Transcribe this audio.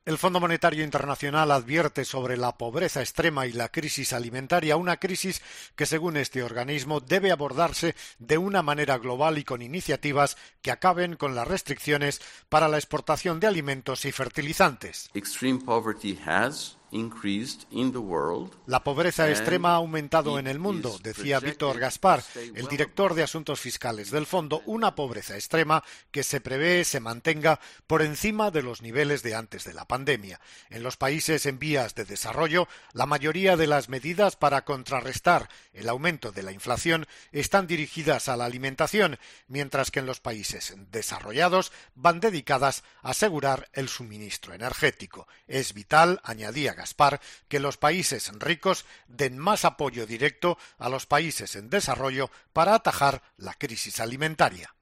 El Fondo Monetario Internacional advierte sobre la pobreza extrema y la crisis alimentaria, una crisis que, según este organismo, debe abordarse de una manera global y con iniciativas que acaben con las restricciones para la exportación de alimentos y fertilizantes. La pobreza extrema ha aumentado en el mundo, decía Víctor Gaspar, el director de Asuntos Fiscales del Fondo, una pobreza extrema que se prevé se mantenga por encima de los niveles de antes de la pandemia. En los países en vías de desarrollo, la mayoría de las medidas para contrarrestar el aumento de la inflación están dirigidas a la alimentación, mientras que en los países desarrollados van dedicadas a asegurar el suministro energético. Es vital, añadía Gaspar, que los países ricos den más apoyo directo a los países en desarrollo para atajar la crisis alimentaria.